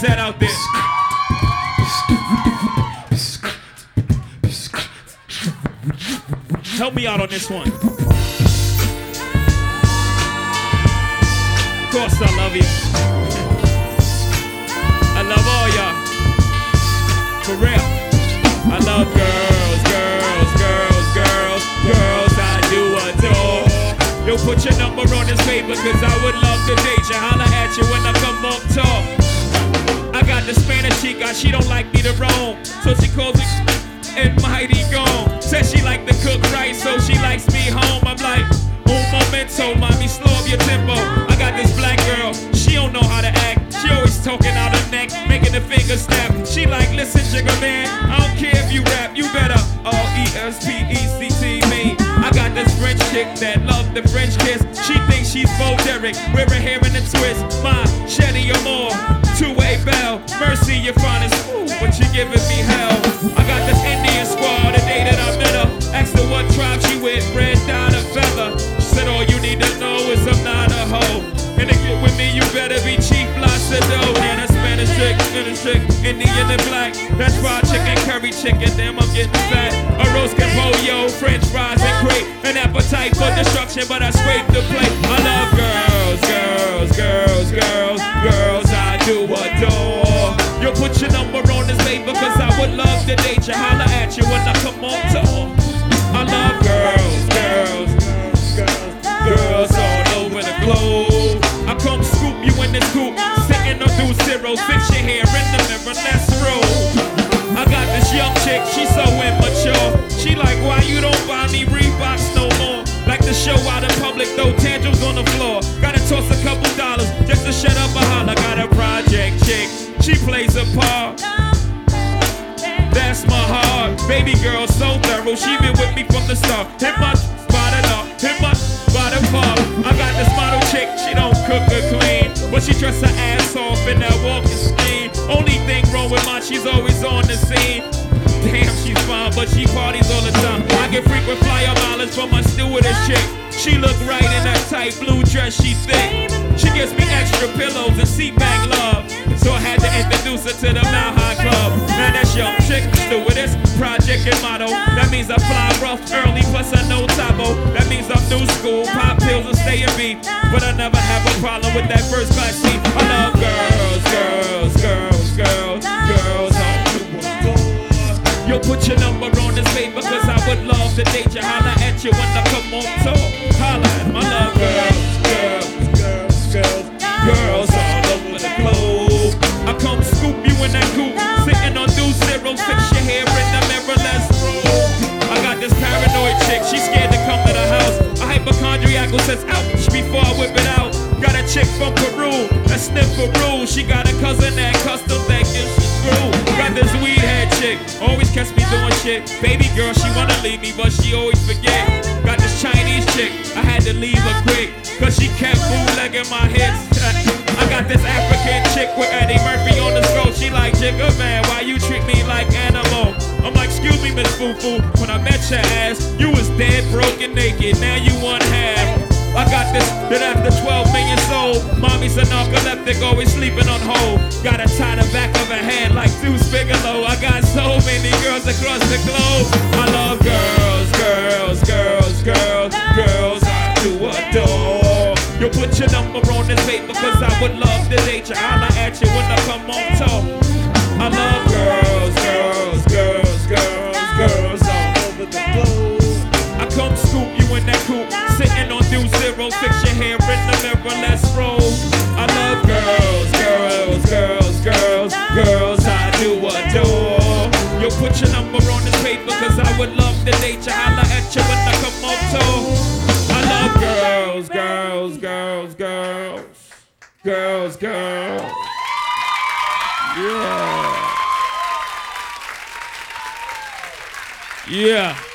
that out there? Help me out on this one. Of course I love you. I love all y'all. For real. I love girls, girls, girls, girls, girls I do adore. Yo, put your number on this paper, cause I would love to date you. Holla at you when I come up tall. I got the Spanish chica, she don't like me to roam, so she calls me and mighty gone. Says she like to cook right, so she likes me home. I'm like, un momento, mommy, slow up your tempo. I got this black girl, she don't know how to act. She always talking out her neck, making the finger snap. She like, listen, Jigga man, I don't care if you rap, you better R-E-S-P-E-C-T me. I got this French chick that love the French kiss. She thinks she's Bo Derek, wear her hair in a twist. My Shetty Amore, two-way bell. Mercy, your finest, ooh, but you giving me hell. I got this Indian squad the day that I met her. Asked her what tribe she with, red, dot, or feather. She said all you need to know is I'm not a hoe. And to get with me, you better be cheap, lots of dough. And a Spanish chick, Indian and black. That's fried chicken, curry chicken, damn I'm getting fat. A roast con pollo, French fries and grape. An appetite for destruction, but I scrape the plate. I love girls, girls, girls, girls, girls I do adore. Yo, put your number on this paper, cause I would love to date you. Holla at you when I come on tour. I love girls, girls, girls, girls all over the globe. I come scoop you in this coupe, sitting on do zero, fix your hair in the mirror, let's roll. I got this young chick, she's so immature. She like, why you don't buy me Reeboks no more? Like to show out in public, throw tantrums on the floor. Gotta toss a couple dollars just to shut up a holler. Got a project chick, she plays a part. That's my heart. Baby girl, so thorough, she been with me from the start. Hit my spot it up, hit my bottom part. I got this model chick, she don't cook or clean, but she dress her ass off in that walking screen. Only thing wrong with mine, she's always on the scene. Damn, she's fine, but she parties all the time. I get frequent flyer mileage from my stewardess chick. She look right in that tight blue dress, she thick. She gives me extra pillows and seat back love, so I had to introduce her to the Mile High Club. Now that's young chick, stewardess, project and motto. That means I fly rough early, plus I know Tabo. That means I'm new school, pop pills and stay in beat. But I never have a problem with that first class seat. I love girls, girls, girls, girls, girls all over the floor. Yo, put your number on this paper, cause I would love to date you. Holla at you when I come on tour. Holla at my love girls, girls, girls, girls, girls all over the globe. I come scoop you in that coupe, sitting on do zero, fix your hair in the mirror, let's roll. I got this paranoid chick, she's scared to come to the house. A hypochondriac who says ouch before I whip it out. Got a chick from Peru, that sniff for rule. She got a cousin that custom that gives she screw. Got this weed head chick, always catch me doing shit. Baby girl, she wanna leave me, but she always forget. Got this Chinese chick, I had to leave her quick, cause she kept bootlegging my hits. I got this African chick with Eddie Murphy on the scope. She like, Jigga man, why you treat me like animal? I'm like, excuse me, Miss Fufu. When I met your ass, you was dead, broken, naked. Now you one half. I got this that after 12 million sold. Mommy's a narcoleptic, always sleeping on hold. Gotta tie the back of her head like Deuce Bigelow. I got so many girls across the globe. I love girls, girls, girls, girls, girls I do adore. Yo, put your number on this paper, cause I would love to date you. Holla at you when I come on tour. I love girls, girls, girls, girls, girls all over the globe. I come scoop you in that coupe, sitting on do zero, fix your hair in the mirror, let's roll. I love girls, girls, girls, girls, girls I do adore. Yo, put your number on this paper, cause I would love to date you. Holla at you when I come on tour. I love girls, girls, girls, girls, girls, girls. Yeah. Yeah.